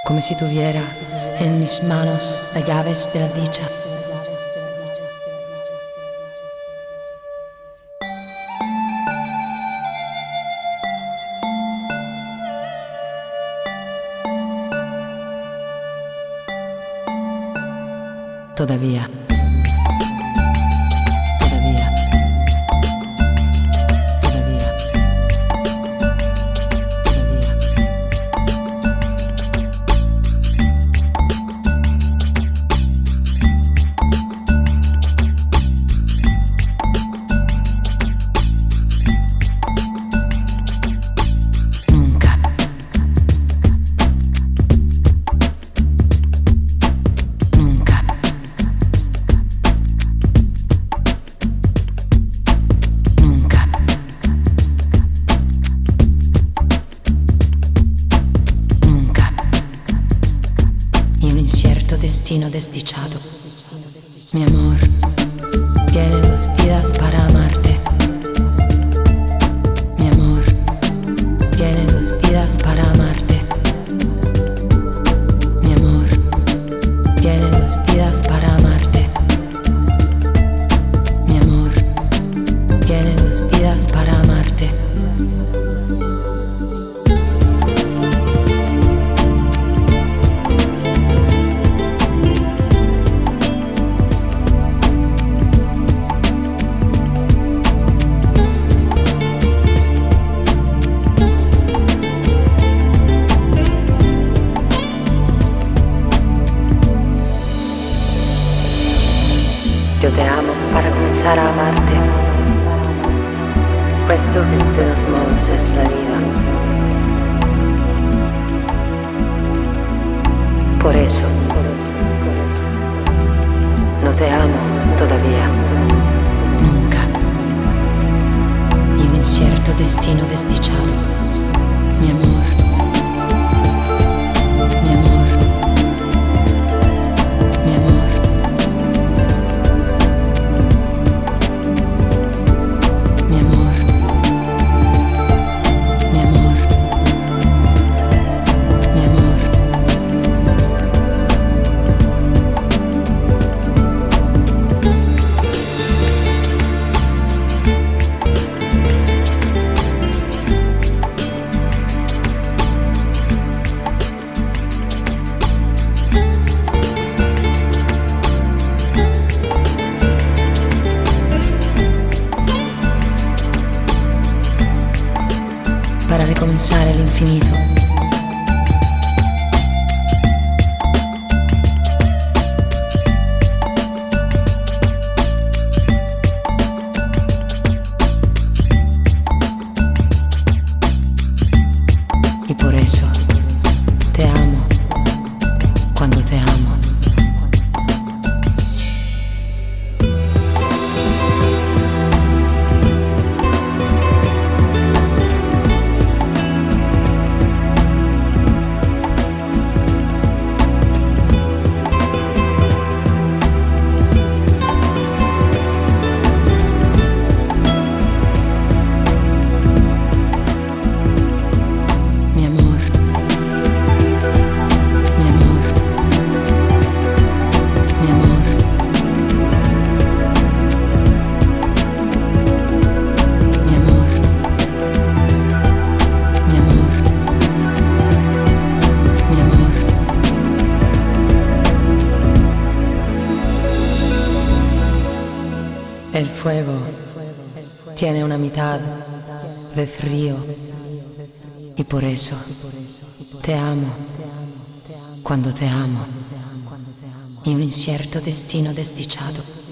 como si tuviera en mis manos las llaves de la dicha. Todavía. Destino desdichado. Mi amor tiene dos vidas para amarte. Mi amor tiene dos vidas para amarte. Mi amor tiene dos vidas para amarte. Mi amor tiene dos vidas para amarte. Yo te amo para comenzar a amarte, puesto que de todos modos es la vida. Por eso, no te amo todavía, nunca, y un incierto destino desdichado. Mi amor, mi amor, mi amor. Para recomenzar el infinito. Y por eso te amo cuando te amo. El fuego tiene una mitad de frío y por eso te amo cuando te amo y un incierto destino desdichado.